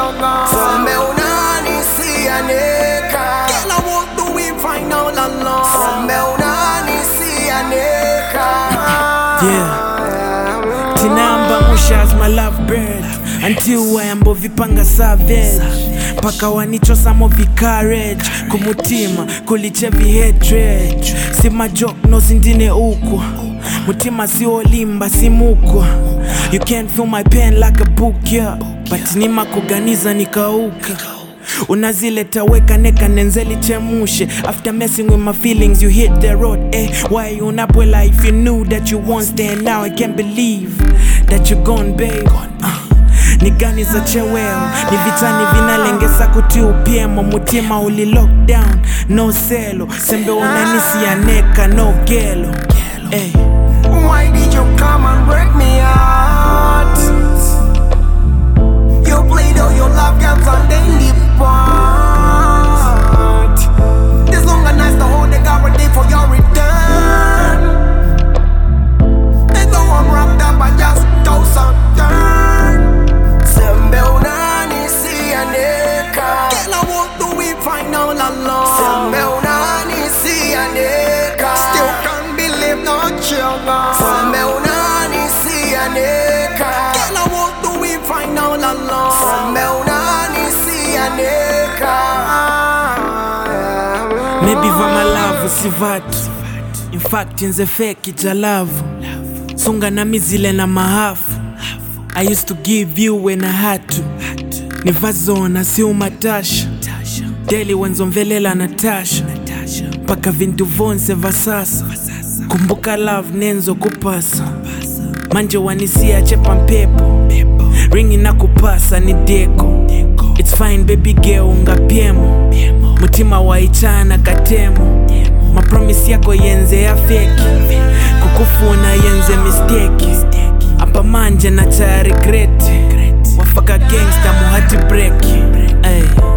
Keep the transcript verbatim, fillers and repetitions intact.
sugar. Sembe unani sianeka. Girl, I want to we find out la la. Sembe unani sianeka. Yeah. Tinamba musha as my love bird. Until wayambo vipanga savage. Paka wanichosa mo vi courage. Kumutima kuliche vi hatred. Si majok no sindine ukwa. Mutima si olimba si mukwa. You can't feel my pain like a book, yeah. But nima kuganiza nikauka. Unazileta weka neka nenzeli chemushe. After messing with my feelings you hit the road, eh. Why you unapwela if you knew that you once there. Now I can't believe that you gone, babe. uh. Ni gani za cheweo. Ni vitani vinalengesa kuti upiemo. Mutima uli lockdown, no selo. Sembe unanisi ya neka, no gelo, eh. Why did you come and break me heart? You played all your love games and then leave part. This long and nice to hold the guarantee for your return. They know I'm wrapped up by just toss and turn. Sembe unani sianeka. Girl, I want to we find out la la. Sembe unani sianeka. Still can't believe no sugar. Sembe unani sianeka. Girl, I want to we find out la la. Sembe unani sianeka. Maybe vama love si vatu. In fact inze fake ijalavu. Sunga na mizile na mahafu. I used to give you when I had to. Ni vazona si umatasha. Daily wenzo mvelela Natasha. Paka vintu vonse vasasa. Kumbuka love nenzo kupasa. Manje wanisia chepa mpepo. Ringi na kupasa ni deko. It's fine baby girl unga piemo. Mutima waichana katemo. Mapromise yako yenze ya feki. Kukufuna yenze mistake. Apa manje na cha regret. Wafaka gangsta muhati break. Ay.